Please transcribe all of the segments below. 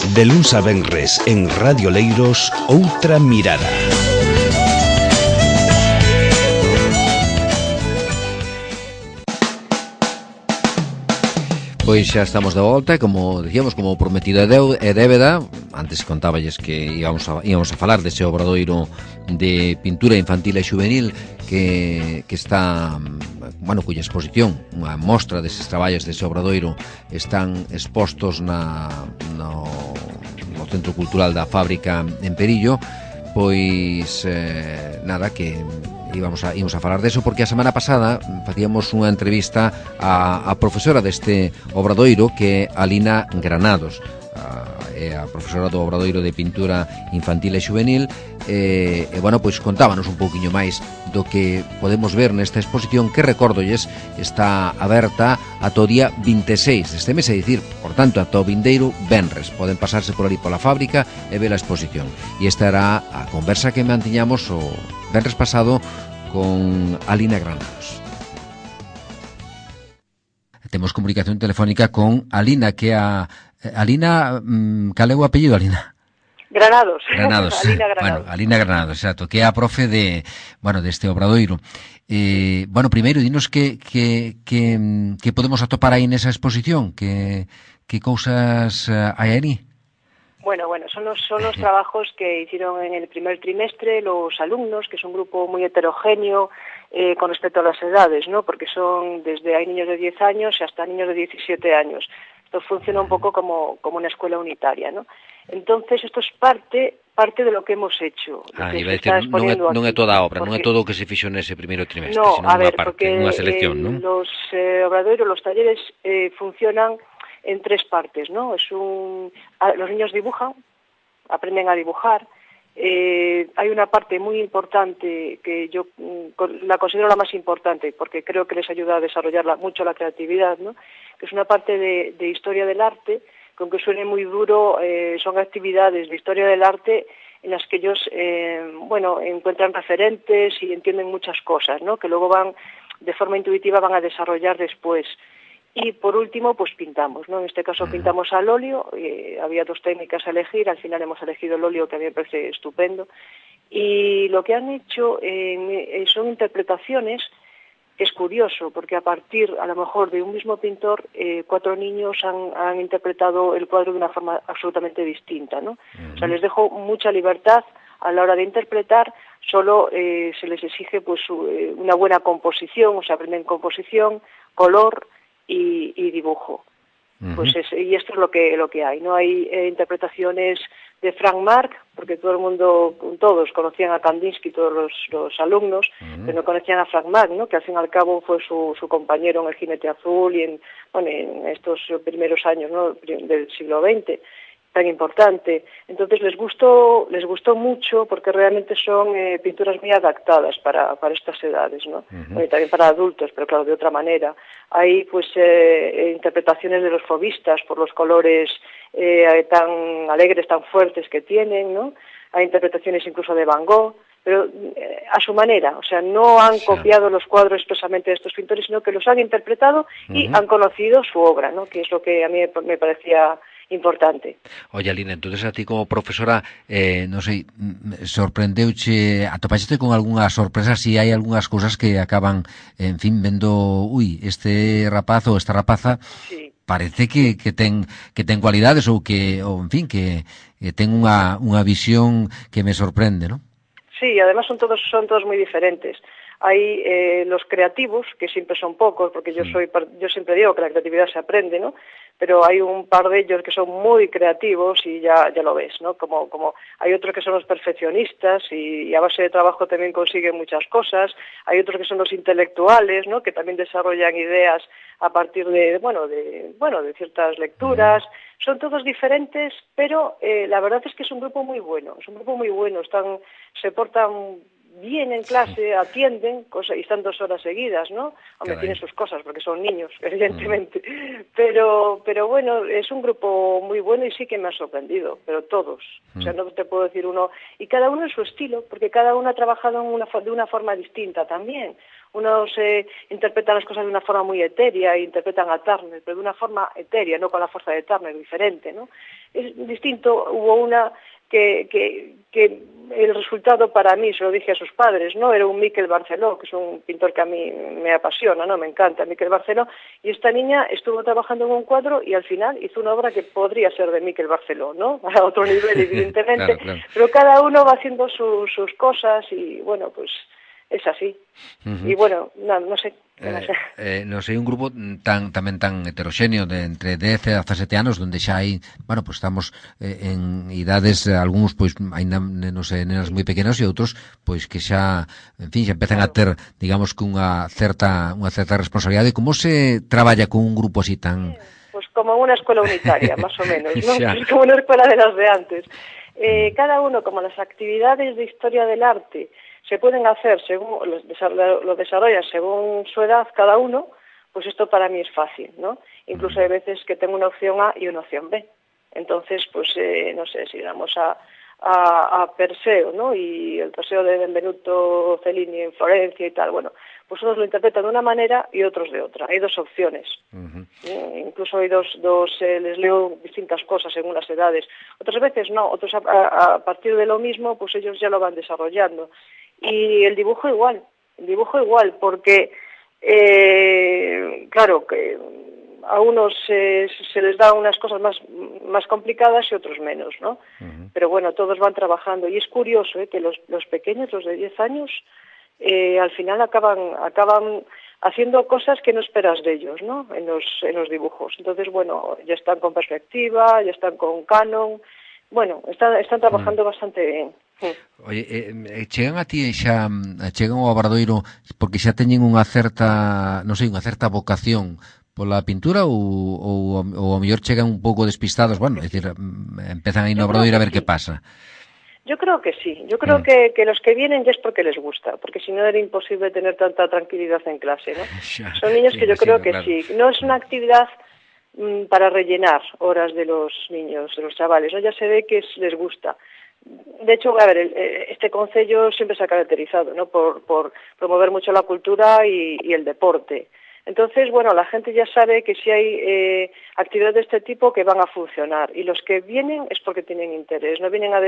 De luns a venres en Radio Leiros, Outra Mirada. Pois xa estamos de volta, como decíamos, como prometido é débeda. Antes contáballes que íbamos a falar dese obradoiro de pintura infantil e juvenil que está, bueno, cuya exposición, unha mostra deses traballos dese obradoiro están expostos no Centro Cultural da Fábrica en Perillo. Pois nada, que íbamos a falar deso porque a semana pasada facíamos unha entrevista a profesora deste obradoiro, que é Alina Granados, é a profesora do obradoiro de pintura infantil e juvenil, e bueno, pois contábanos un pouquiño máis do que podemos ver nesta exposición, que, recórdolles, está aberta ata o día 26 deste mes, é dicir, por tanto, ata o vindeiro venres. Poden pasarse por ali pola fábrica e ver a exposición. E esta era a conversa que mantiñamos o venres pasado con Alina Granados. Temos comunicación telefónica con Alina, que a Alina, cal é o apellido, Alina? Granados. Alina Granados. Bueno, Alina Granados, exacto, que é a profe deste obradoiro. Bueno, primeiro, dinos que podemos atopar aí nesa exposición, que cousas hai aí? Bueno, son los trabajos que hicieron en el primer trimestre los alumnos, que es un grupo muy heterogéneo con respecto a las edades, ¿no? Porque hay niños de 10 años hasta niños de 17 años. Esto funciona un poco como una escuela unitaria, ¿no? Entonces, esto es parte de lo que hemos hecho. Iba a decir, non é toda a obra, non é todo o que se fixo nese primeiro trimestre, sino unha parte, unha selección, ¿no? Los obradoiros, los talleres funcionan en tres partes, ¿no? Los niños dibujan, aprenden a dibujar. Hay una parte muy importante que yo la considero la más importante, porque creo que les ayuda a desarrollar mucho la creatividad, ¿no? Que es una parte de historia del arte, que aunque suene muy duro, son actividades de historia del arte en las que ellos encuentran referentes y entienden muchas cosas, ¿no? Que luego de forma intuitiva van a desarrollar después. Y por último, pues pintamos, ¿no? En este caso pintamos al óleo, había dos técnicas a elegir, al final hemos elegido el óleo, que a mí me parece estupendo. Y lo que han hecho son interpretaciones, que es curioso, porque a partir, a lo mejor, de un mismo pintor, 4 niños han interpretado el cuadro de una forma absolutamente distinta, ¿no? O sea, les dejo mucha libertad a la hora de interpretar, solo se les exige pues una buena composición, o sea, aprenden composición, color y dibujo. Pues y esto es lo que hay. No hay interpretaciones de Frank Marc, porque todos conocían a Kandinsky, todos los alumnos, pero no conocían a Frank Marc, ¿no? Que al fin y al cabo fue su compañero en El jinete azul y en estos primeros años, ¿no? Del siglo XX, tan importante. Entonces les gustó mucho, porque realmente son pinturas muy adaptadas para estas edades, ¿no? Y también para adultos, pero claro, de otra manera. Hay pues interpretaciones de los fauvistas por los colores tan alegres, tan fuertes que tienen, ¿no? Hay interpretaciones incluso de Van Gogh, pero a su manera, o sea, no han copiado los cuadros expresamente de estos pintores, sino que los han interpretado y han conocido su obra, ¿no? Que es lo que a mí me parecía importante. Oye, Alina, entonces a ti como profesora, non sei, sorprendeuche, atopaste con algunha sorpresa, si hai algunhas cousas que acaban, en fin, vendo, este rapaz ou esta rapaza, sí, parece que ten cualidades ou en fin, que ten unha visión que me sorprende, ¿no? Sí, además son todos muy diferentes. Hay los creativos, que siempre son pocos, porque yo siempre digo que la creatividad se aprende, ¿no? Pero hay un par de ellos que son muy creativos y ya lo ves, ¿no? Como hay otros que son los perfeccionistas y a base de trabajo también consiguen muchas cosas. Hay otros que son los intelectuales, ¿no? Que también desarrollan ideas a partir de ciertas lecturas. Son todos diferentes, pero la verdad es que es un grupo muy bueno. Se portan bien en clase, atienden, y están 2 horas seguidas, ¿no? Hombre, tienen sus cosas, porque son niños, evidentemente. Pero bueno, es un grupo muy bueno y sí que me ha sorprendido, pero todos. O sea, no te puedo decir uno. Y cada uno en su estilo, porque cada uno ha trabajado de una forma distinta también. Unos interpretan las cosas de una forma muy etérea e interpretan a Turner, pero de una forma etérea, no con la fuerza de Turner, diferente, ¿no? Es distinto. Hubo una que el resultado para mí, se lo dije a sus padres, ¿no? Era un Miquel Barceló, que es un pintor que a mí me apasiona, ¿no? Me encanta Miquel Barceló, y esta niña estuvo trabajando en un cuadro y al final hizo una obra que podría ser de Miquel Barceló, ¿no? A otro nivel, evidentemente, claro. Pero cada uno va haciendo sus cosas y, bueno, pues es así. Y bueno, no sé. Non sei, un grupo tamén tan heteroxéneo de entre 10 e 17 anos, donde xa hai, bueno, pues estamos en idades, algúns pois aínda nenos e nenas moi pequenos e outros pois que xa, en fin, xa empezan a ter, digamos, que unha certa responsabilidade. Como se traballa con un grupo así tan... Pues como unha escuela unitaria, más o menos, ¿no? Pues como unha escuela de las de antes. Cada uno, como las actividades de historia del arte se pueden hacer según lo desarrollan según su edad cada uno, pues esto para mí es fácil, ¿no? Incluso hay veces que tengo una opción A y una opción B. Entonces, pues no sé, si vamos a Perseo, ¿no? Y el Perseo de Benvenuto Cellini en Florencia y tal, bueno, pues unos lo interpretan de una manera y otros de otra. Hay 2 opciones. Incluso hay dos les leo distintas cosas según las edades. Otras veces no, otros a partir de lo mismo, pues ellos ya lo van desarrollando. Y el dibujo igual, porque claro que a unos se les da unas cosas más complicadas y otros menos, ¿no? Pero bueno, todos van trabajando y es curioso que los pequeños, los de 10 años, al final acaban haciendo cosas que no esperas de ellos, ¿no? En los dibujos. Entonces, bueno, ya están con perspectiva, ya están con canon, bueno, están trabajando bastante bien. Oye, chegan a ti chegan ao Obradoiro porque xa teñen unha certa, non sei, unha certa vocación pola pintura ou ao mellor chegan un pouco despistados, bueno, é dicir, empezan aí no Obradoiro a ver que pasa. Yo creo que sí, yo creo que los que vienen ya es porque les gusta, porque si no era imposible tener tanta tranquilidad en clase, ¿no? Son niños que yo creo que claro. Sí, no es una actividad para rellenar horas de los niños, de los chavales, ¿no? Ya se ve que les gusta. De hecho, a ver, este concello siempre se ha caracterizado, ¿no? por promover mucho la cultura y el deporte. Entonces, bueno, la gente ya sabe que si hay actividades de este tipo que van a funcionar y los que vienen es porque tienen interés, no vienen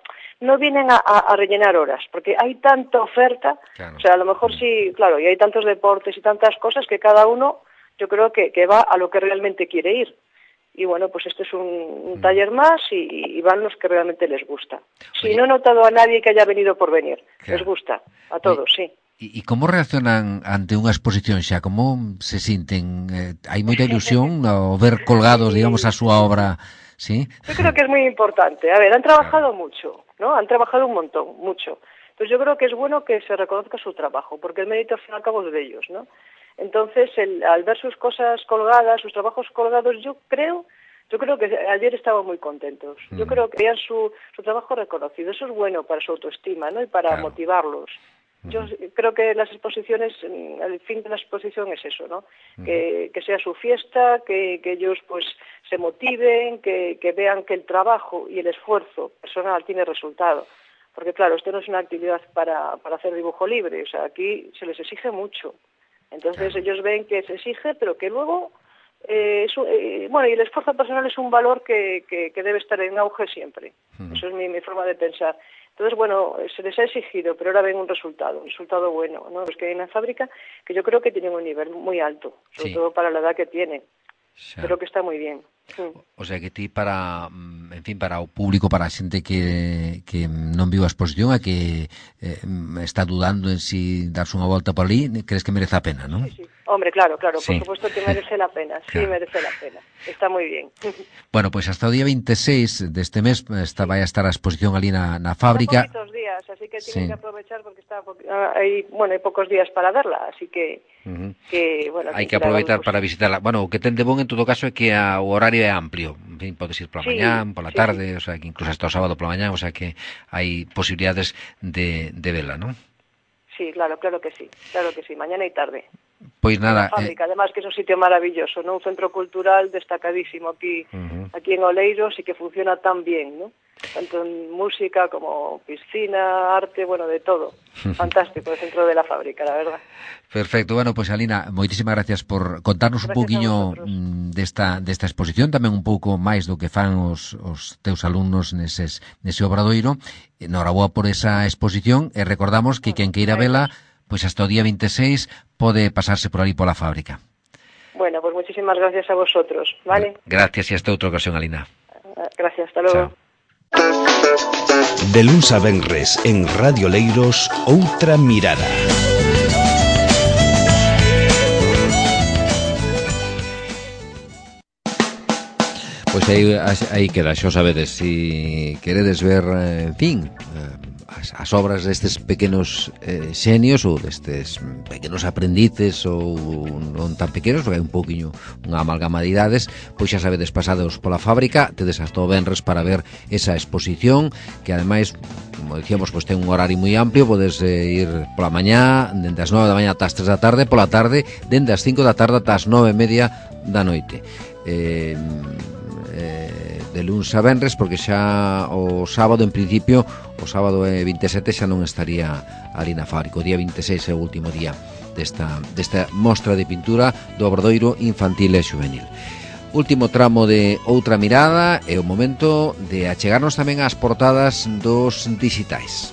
a rellenar horas, porque hay tanta oferta, claro. O sea, a lo mejor sí, claro, y hay tantos deportes y tantas cosas que cada uno, yo creo que va a lo que realmente quiere ir. Y bueno, pues este es un taller más y van los que realmente les gusta. Si no he notado a nadie que haya venido por venir, claro. Les gusta, a todos, sí. ¿Y cómo reaccionan ante unha exposición xa? Como se sinten? Hai moita ilusión ao ver colgados, digamos, a súa obra, ¿sí? Yo creo que es muy importante. A ver, han trabajado mucho, ¿no? Han trabajado un montón, mucho. Pues yo creo que es bueno que se reconozca su trabajo, porque el mérito al fin y al cabo es de ellos, ¿no? Entonces, al ver sus cosas colgadas, sus trabajos colgados, yo creo que ayer estaban muy contentos. Yo creo que veían su trabajo reconocido. Eso es bueno para su autoestima, ¿no? Y para motivarlos. Yo creo que las exposiciones, el fin de la exposición es eso, ¿no? Que sea su fiesta, que ellos pues se motiven, que vean que el trabajo y el esfuerzo personal tiene resultado. Porque claro, esto no es una actividad para hacer dibujo libre, o sea, aquí se les exige mucho. Entonces ellos ven que se exige, pero que luego, bueno, y el esfuerzo personal es un valor que debe estar en auge siempre. Eso es mi forma de pensar. Entonces, bueno, se les ha exigido, pero ahora ven un resultado bueno, ¿no? Los que hay en la fábrica, que yo creo que tienen un nivel muy alto, sobre todo para la edad que tienen. Creo que está muy bien. O sea que ti para, en fin, para o público, para a xente que non viu a exposición e que está dudando en si darse unha volta por ali, crees que merece a pena, non? Sí. Hombre, claro, por supuesto que merece la pena, sí, merece la pena, está moi bien. Bueno, pues hasta o día 26 deste mes vai a estar a exposición ali na fábrica. Son poquitos días, así que tienen que aprovechar porque hai pocos días para verla, así que bueno, hai que aproveitar para visitarla. Bueno, o que ten de bon en todo caso é que o horario é amplio. En fin, podes ir pola mañán, pola tarde, o sea, que incluso hasta o sábado pola mañán, o sea que hai posibilidades de vela, non? Sí, claro que sí, mañana y tarde. Pois nada, la fábrica, además que es un sitio maravilloso, ¿no? Un centro cultural destacadísimo aquí en Oleiros y que funciona tan bien, ¿no? Tanto en música como piscina, arte, bueno, de todo. Fantástico el centro de la fábrica, la verdad. Perfecto, bueno, pues Alina, moitísimas gracias por contarnos un pouquiño desta exposición, tamén un pouco máis do que fan os teus alumnos nese obradoiro. Noraboa por esa exposición e recordamos que quen queira vela, pois hasta o día 26 pode pasarse por ali pola fábrica. Bueno, pues muchísimas gracias a vosotros, ¿vale? Gracias e hasta outra ocasión, Alina. Gracias, hasta luego. Chao. De luns a venres en Radio Leiros, Outra Mirada. Pois aí queda, xo sabedes, si queredes ver, en fin, as obras destes pequenos xenios ou destes pequenos aprendices ou non tan pequenos, porque hai un pouquiño unha amalgama de idades, pois xa sabedes, pasados pola fábrica, tedes hasta o venres para ver esa exposición, que ademais, como dicíamos, pois ten un horario moi amplio, podes ir pola mañá, dende as 9 da mañá ata as 3 da tarde, pola tarde, dende as 5 da tarde ata as 9:30 da noite. De luns a venres, porque xa o sábado, en principio, o sábado 27 xa non estaría ali na fábrica. O día 26 é o último día desta mostra de pintura do obradoiro infantil e xuvenil. Último tramo de Outra Mirada é o momento de achegarnos tamén ás portadas dos dixitais.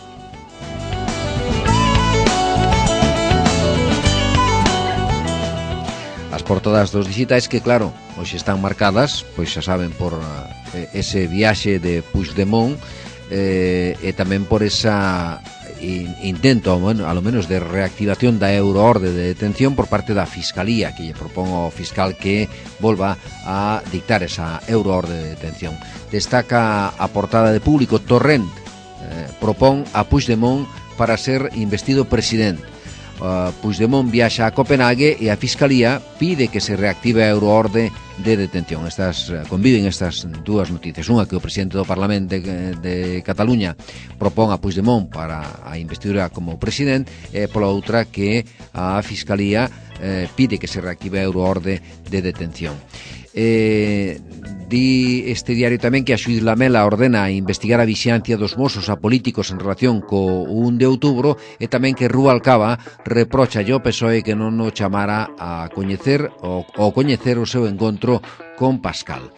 As portadas dos dixitais que, claro, hoxe están marcadas, pois xa saben, por ese viaxe de Puigdemont e tamén por esa intento, bueno, a lo menos de reactivación da euroorde de detención por parte da Fiscalía, que lle propón ao fiscal que volva a dictar esa euroorde de detención. Destaca a portada de Público: Torrent propón a Puigdemont para ser investido presidente. Puigdemont viaxa a Copenhague e a Fiscalía pide que se reactive a euroorde de detención. Conviven estas dúas noticias, unha que o presidente do Parlamento de Cataluña propón a Puigdemont para a investidura como presidente, e pola outra que a Fiscalía pide que se reactive a euroorde de detención. Di este diario tamén que a xuíz Lamela ordena investigar a vixiancia dos mozos a políticos en relación co 1 de outubro, e tamén que Rubalcaba reprocha ao PSOE que non o chamara a coñecer o seu encontro con Pascal.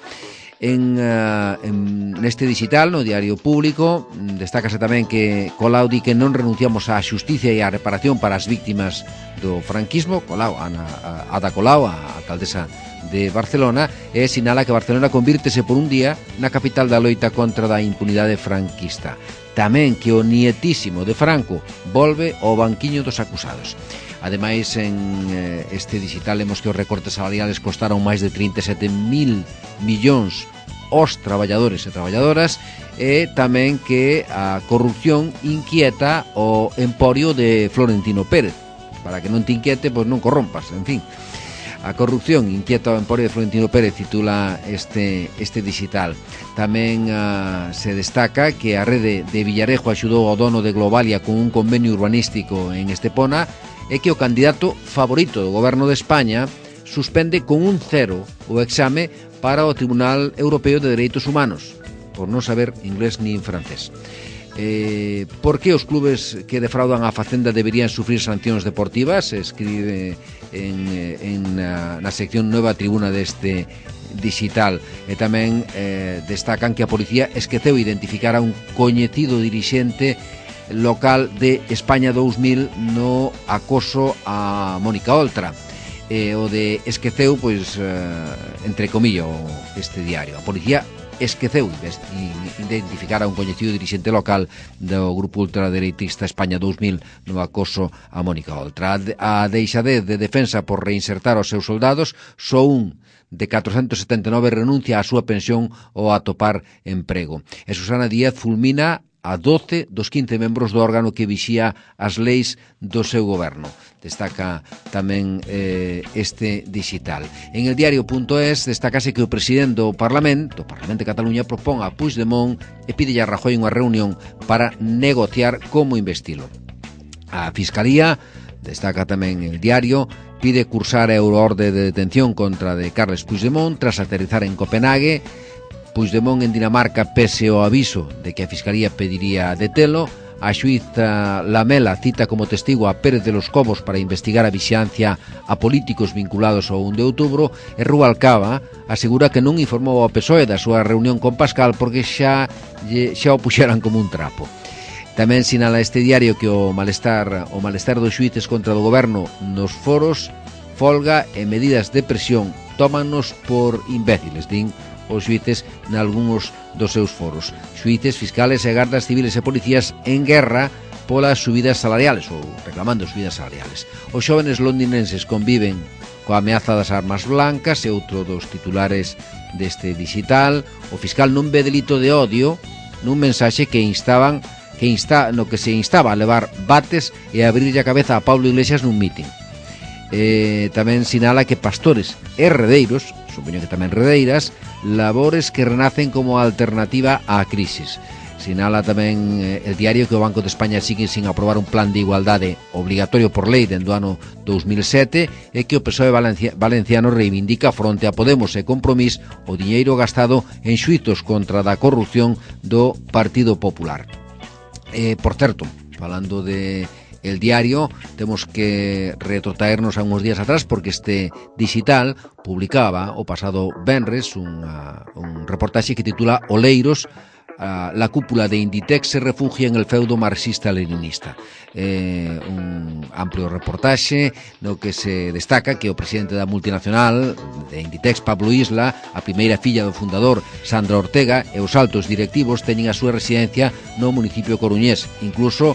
Neste digital, no diario Público, destácase tamén que Colau di que non renunciamos á xusticia e á reparación para as víctimas do franquismo. Colau, Ada Colau, a alcaldesa de Barcelona, e sinala que Barcelona convírtese por un día na capital da loita contra da impunidade franquista. Tamén que o nietísimo de Franco volve ao banquiño dos acusados. Ademais, en este digital lemos que os recortes salariales costaron máis de 37.000 millóns aos traballadores e traballadoras, e tamén que a corrupción inquieta o emporio de Florentino Pérez. Para que non te inquiete, pois non corrompas, en fin. A corrupción inquieta o emporio de Florentino Pérez, titula este digital. Tamén se destaca que a rede de Villarejo axudou ao dono de Globalia con un convenio urbanístico en Estepona, e que o candidato favorito do goberno de España suspende con un 0 o exame para o Tribunal Europeo de Dereitos Humanos por non saber inglés nin francés. Por que os clubes que defraudan a Facenda deberían sufrir sancións deportivas? Se escribe na sección Nueva Tribuna deste digital. E tamén destacan que a policía esqueceu identificar a un coñecido dirixente local de España 2000 no acoso a Mónica Oltra. O de esqueceu, pois, entre comillas, este diario. A policía esqueceu identificar a un coñecido dirixente local do grupo ultradereitista España 2000 no acoso a Mónica Oltra. A deixadez de defensa por reinsertar os seus soldados, só un de 479 renuncia á súa pensión ou a topar emprego. E Susana Díaz fulmina a 12 dos 15 membros do órgano que vixía as leis do seu goberno. Destaca tamén este digital. En el diario.es destacase que o presidente do Parlamento de Cataluña, propón a Puigdemont e pide a Rajoy unha reunión para negociar como investilo. A Fiscalía, destaca tamén el diario, pide cursar a euroorde de detención contra de Carles Puigdemont tras aterrizar en Copenhague. Puigdemont en Dinamarca pese ao aviso de que a Fiscalía pediría detelo. A xuíza Lamela cita como testigo a Pérez de los Cobos para investigar a vixiancia a políticos vinculados ao 1 de outubro, e Rubalcaba asegura que non informou ao PSOE da súa reunión con Pascal porque xa o puxeran como un trapo. Tamén sinala este diario que o malestar dos xuíces contra o goberno nos foros, folga e medidas de presión tómanos por imbéciles, din os xuíces nalgúns dos seus foros. Xuíces, fiscales e gardas civiles e policías en guerra polas subidas salariales, ou reclamando subidas salariales. Os xóvenes londinenses conviven coa ameaza das armas blancas, e outro dos titulares deste digital. O fiscal non ve delito de odio nun mensaxe no que se instaba a levar bates e a abrirlle a cabeza a Pablo Iglesias nun mitin. Tamén sinala que pastores e redeiros, supoño que tamén redeiras, labores que renacen como alternativa á crisis. Sinala tamén el diario que o Banco de España sigue sin aprobar un plan de igualdade obligatorio por lei dende o ano 2007 e que o PSOE valenciano reivindica fronte a Podemos e Compromís o diñeiro gastado en xuizos contra da corrupción do Partido Popular. Por certo, falando de el diario, temos que retrotraernos a uns días atrás porque este digital publicaba o pasado venres un reportaxe que titula Oleiros, la cúpula de Inditex se refugia en el feudo marxista-leninista. Un amplio reportaxe no que se destaca que o presidente da multinacional de Inditex, Pablo Isla, a primeira filla do fundador, Sandra Ortega, e os altos directivos teñen a súa residencia no municipio coruñés. Incluso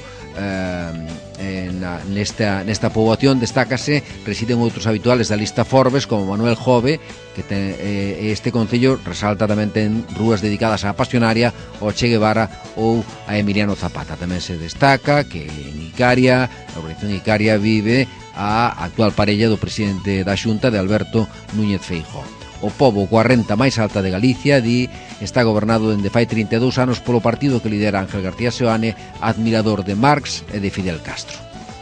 nesta poboación destácase residen outros habituales da lista Forbes como Manuel Jove, que este concello resalta tamén ten rúas dedicadas á Pasionaria, ao Che Guevara ou a Emiliano Zapata. Tamén se destaca que en Icaria, a organización Icaria, vive a actual parella do presidente da Xunta, de Alberto Núñez Feijóo. O pobo coa renta máis alta de Galicia está gobernado dende fai 32 anos polo partido que lidera Ángel García Seoane, admirador de Marx e de Fidel Castro.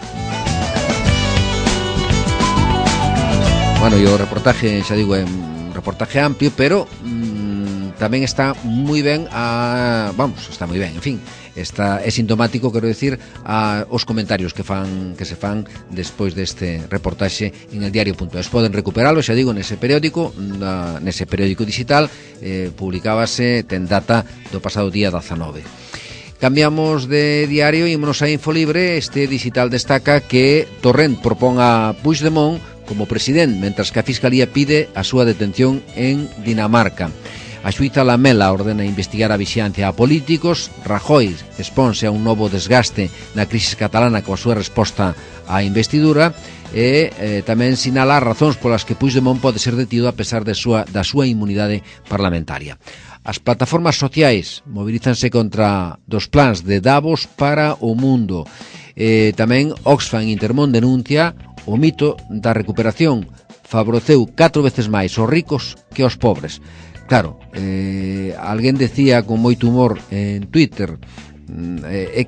Bueno, e o reportaje, xa digo, é un reportaje amplio, pero tamén está moi ben está moi ben, en fin, é sintomático, quero decir, os comentarios que se fan despois deste reportaxe en el diario.es. Poden recuperalo, xa digo, nese periódico digital, publicábase, ten data do pasado día 19. Cambiamos de diario e ímonos a Infolibre. Este digital destaca que Torrent propón a Puigdemont como presidente, mentras que a Fiscalía pide a súa detención en Dinamarca. A xuíza Lamela ordena investigar a vixiancia a políticos. Rajoy exponse a un novo desgaste na crisis catalana coa súa resposta á investidura e tamén sinala as razóns polas que Puigdemont pode ser detido a pesar da súa inmunidade parlamentaria. As plataformas sociais mobilízanse contra dos plans de Davos para o mundo. Tamén Oxfam Intermón denuncia o mito da recuperación favoreceu 4 veces máis aos ricos que aos pobres. Claro, alguén decía con moito humor en Twitter é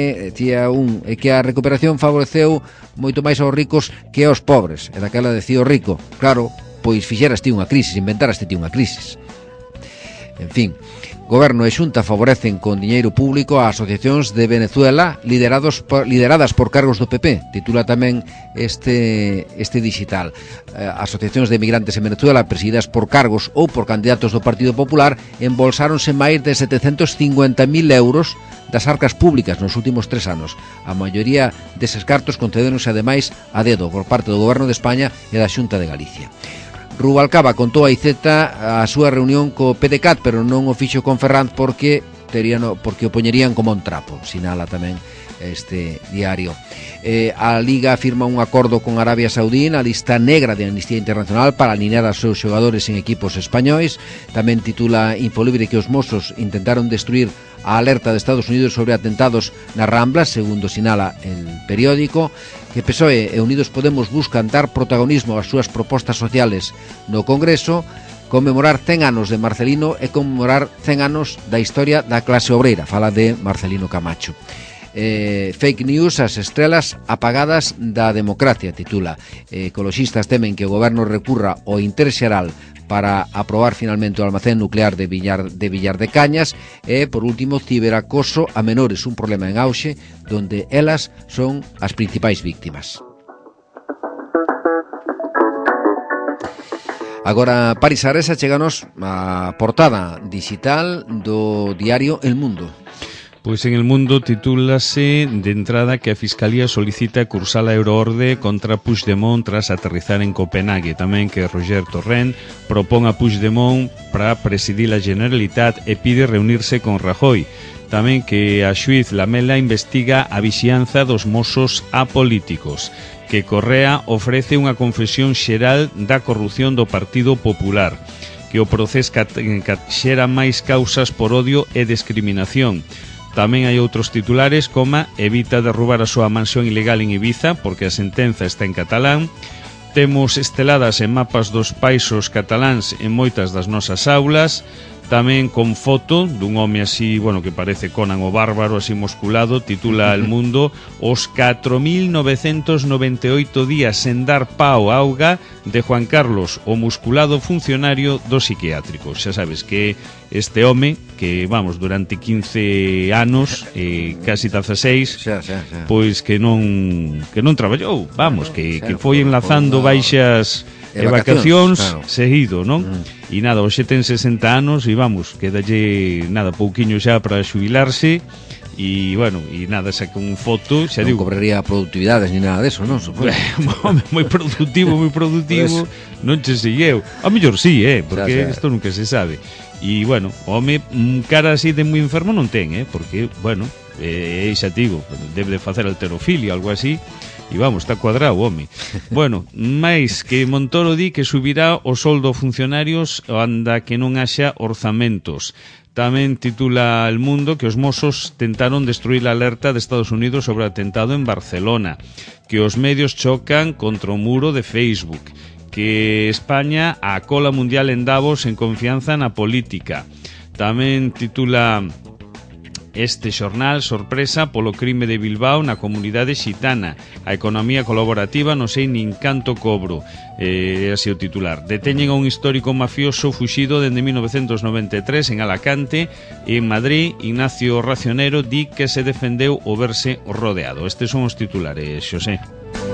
que a recuperación favoreceu moito máis aos ricos que aos pobres, e daquela decía o rico, claro, pois fixeras ti unha crisis, inventaraste ti unha crisis. En fin, Goberno e Xunta favorecen con diñeiro público a asociacións de Venezuela lideradas por cargos do PP, titula tamén este digital. Asociacións de emigrantes en Venezuela presididas por cargos ou por candidatos do Partido Popular embolsáronse máis de 750.000 euros das arcas públicas nos últimos 3 anos. A maioría deses cartos concedéronse ademais a dedo por parte do Goberno de España e da Xunta de Galicia. Rubalcaba contou a IZ a súa reunión co PDeCAT, pero non o fixo con Ferranz porque o poñerían como un trapo, sinala tamén este diario. A Liga firma un acordo con Arabia Saudí na lista negra de Amnistía Internacional para alinear aos seus xogadores en equipos españois. Tamén titula Infolibre que os mozos intentaron destruir a alerta de Estados Unidos sobre atentados na Rambla, segundo sinala el periódico. Que PSOE e Unidos Podemos buscan dar protagonismo ás súas propostas sociales no Congreso, conmemorar 100 anos de Marcelino e conmemorar 100 anos da historia da clase obreira. Fala de Marcelino Camacho. Fake news, as estrelas apagadas da democracia, titula. Ecoloxistas temen que o goberno recurra ao interese xeral para aprobar finalmente o almacén nuclear de Villar de Cañas. E, por último, ciberacoso a menores, un problema en auxe donde elas son as principais víctimas. Agora, Paris Aresa, cheganos a portada digital do diario El Mundo. Pois en El Mundo titúlase de entrada que a Fiscalía solicita cursar a euroorde contra Puigdemont tras aterrizar en Copenhague. Tamén que Roger Torrent propón a Puigdemont para presidir a Generalitat e pide reunirse con Rajoy. Tamén que a xuiz Lamela investiga a vixianza dos mozos apolíticos. Que Correa ofrece unha confesión xeral da corrupción do Partido Popular. Que o proceso xera máis causas por odio e discriminación. Tamén hai outros titulares como evita derrubar a súa mansión ilegal en Ibiza porque a sentenza está en catalán. Temos esteladas en mapas dos países cataláns en moitas das nosas aulas. Tamén con foto dun home así, bueno, que parece Conan o Bárbaro, así musculado. Titula El Mundo os 4.998 días sen dar pao a auga de Juan Carlos, o musculado funcionario do psiquiátrico. Xa sabes que este home, que vamos, durante 15 anos, casi 16, pois que non traballou, vamos, que foi enlazando baixas e vacacións, claro, seguido, non? E nada, hoxe ten 60 anos e vamos, quedalle nada, pouquiño xa para xubilarse. E, bueno, e nada, saca un foto, xa digo... Non cobraría productividades ni nada deso, non? moi productivo, pues... non che sei eu. A mellor sí, porque isto nunca se sabe. E, bueno, o home, cara así de moi enfermo non ten, porque, bueno, xa digo, debe de facer halterofilia, algo así. E vamos, está cuadrado o home. Bueno, máis que Montoro di que subirá o soldo funcionarios anda que non haxa orzamentos. Tamén titula El Mundo que os mozos tentaron destruir a alerta de Estados Unidos sobre o atentado en Barcelona, que os medios chocan contra o muro de Facebook, que España a cola mundial en Davos en confianza na política. Tamén titula este xornal sorpresa polo crime de Bilbao na comunidade xitana. A economía colaborativa non sei nin canto cobro. Así o titular. Deteñen a un histórico mafioso fuxido dende 1993 en Alacante. En Madrid, Ignacio Racionero di que se defendeu o verse rodeado. Estes son os titulares, Xosé.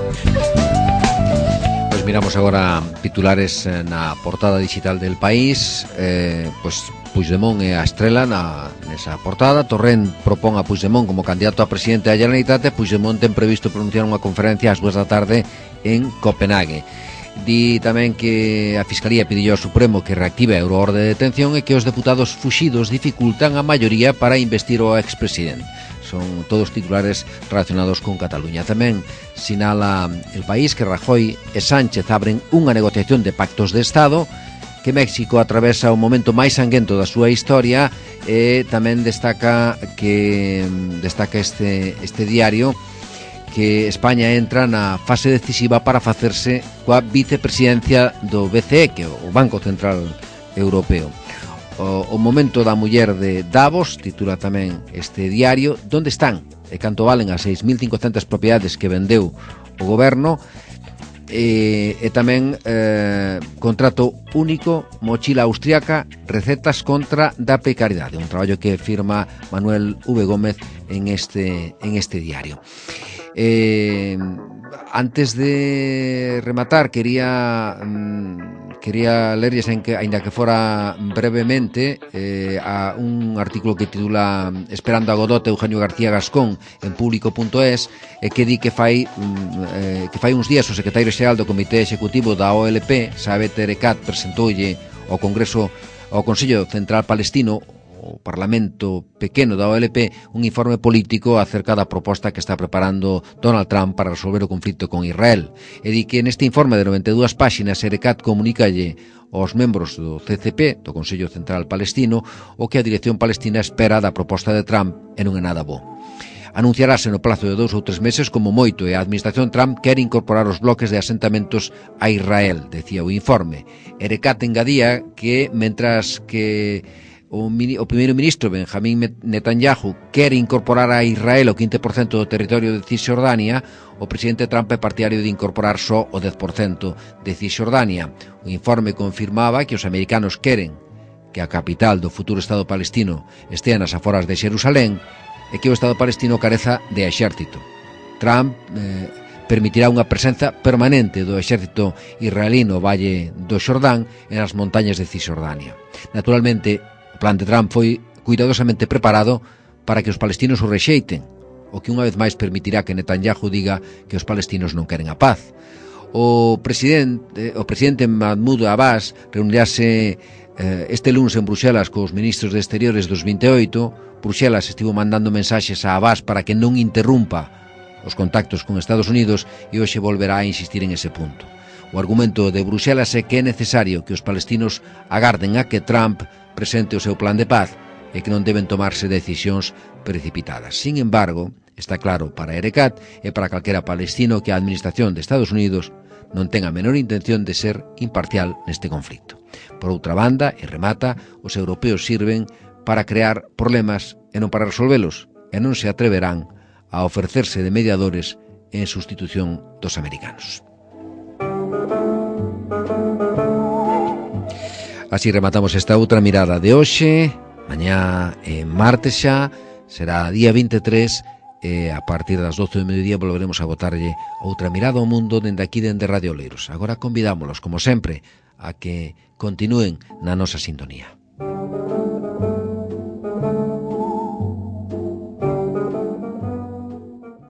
Pues miramos agora titulares na portada digital del País. Pues Puigdemont é a estrela nesa portada. Torrent propón a Puigdemont como candidato a presidente da Generalitat e Puigdemont ten previsto pronunciar unha conferencia ás 2 da tarde en Copenhague. Di tamén que a Fiscalía pediu ao Supremo que reactive a euroorde de detención e que os deputados fuxidos dificultan a maioría para investir o expresidente. Son todos titulares relacionados con Cataluña. Tamén sinala El País que Rajoy e Sánchez abren unha negociación de pactos de Estado, que México atravesa o momento máis sanguento da súa historia e tamén destaca este diario que España entra na fase decisiva para facerse coa vicepresidencia do BCE, que é o Banco Central Europeo. O momento da muller de Davos, titula tamén este diario, donde están e canto valen as 6.500 propiedades que vendeu o goberno. E tamén contrato único, mochila austriaca, recetas contra da precariedade, un traballo que firma Manuel V. Gómez en este diario. Antes de rematar quería lerlles, aínda que fora brevemente, a un artículo que titula Esperando a Godot, Eugenio García Gascón, en público.es, que di que fai uns días o secretario xeral do Comité Executivo da OLP, Saebet Erekat, presentoulle ao Consello Central Palestino, o Parlamento pequeno da OLP, un informe político acerca da proposta que está preparando Donald Trump para resolver o conflito con Israel. E di que neste informe de 92 páxinas Erekat comunícalle aos membros do CCP, do Consello Central Palestino, o que a dirección palestina espera da proposta de Trump e non é nada bo. Anunciarase no plazo de 2 ou 3 meses como moito e a administración Trump quere incorporar os bloques de asentamentos a Israel, decía o informe. Erekat engadía que mentras que o primeiro ministro Benjamín Netanyahu quere incorporar a Israel o 15% do territorio de Cisjordania, o presidente Trump é partidario de incorporar só o 10% de Cisjordania. O informe confirmaba que os americanos queren que a capital do futuro Estado palestino estea nas aforas de Xerusalén e que o Estado palestino careza de exército. Trump permitirá unha presenza permanente do exército israelí no Valle do Xordán e nas montañas de Cisjordania. Naturalmente, o plan de Trump foi cuidadosamente preparado para que os palestinos o rexeiten, o que unha vez máis permitirá que Netanyahu diga que os palestinos non queren a paz. O presidente Mahmoud Abbas reunirase este lunes en Bruxelas cos ministros de Exteriores dos 28. Bruxelas estivo mandando mensaxes a Abbas para que non interrumpa os contactos con Estados Unidos e hoxe volverá a insistir en ese punto. O argumento de Bruxelas é que é necesario que os palestinos agarden a que Trump presente o seu plan de paz e que non deben tomarse decisións precipitadas. Sin embargo, está claro para Erekat e para calquera palestino que a administración de Estados Unidos non ten a menor intención de ser imparcial neste conflicto. Por outra banda, e remata, os europeos sirven para crear problemas e non para resolvelos, e non se atreverán a ofrecerse de mediadores en sustitución dos americanos. Así rematamos esta outra mirada de hoxe. Mañá martes xa será día 23 e a partir das 12 do mediodía volveremos a botarlle outra mirada ao mundo dende aquí, dende Radio Oleiros. Agora convidámolos, como sempre, a que continúen na nosa sintonía.